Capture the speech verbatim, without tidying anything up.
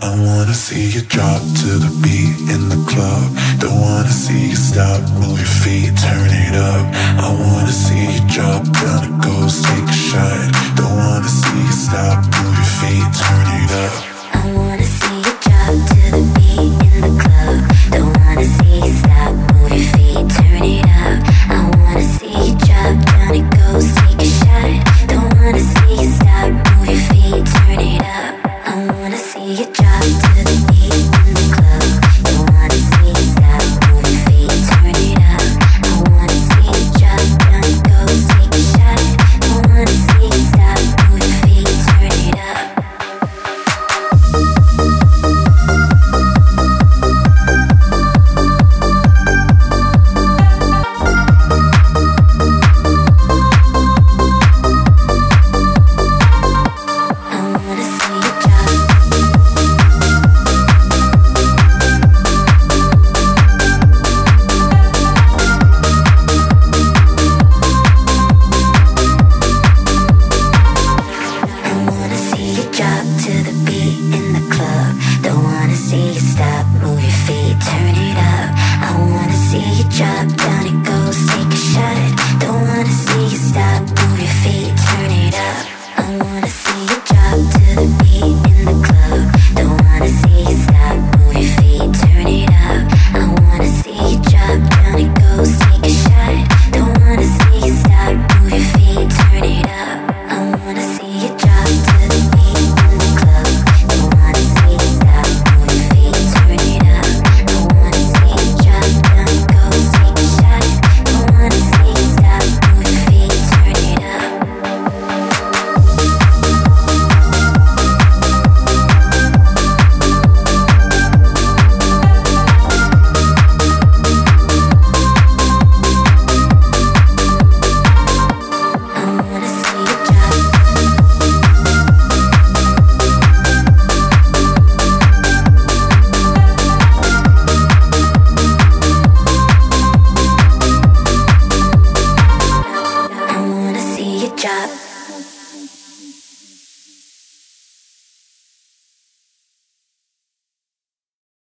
I wanna see you drop to the beat in the club. Don't wanna see you stop, move your feet, turn it up. I wanna see you drop down the ghost, take a shot. Don't wanna see you stop, move your feet, turn it up. I wanna see you drop to the beat in the club. Don't wanna see you stop, move your feet, turn it up. I wanna see you drop down it goes, take a shot. Don't wanna see you stop, move your feet, turn it up. I wanna see you drop.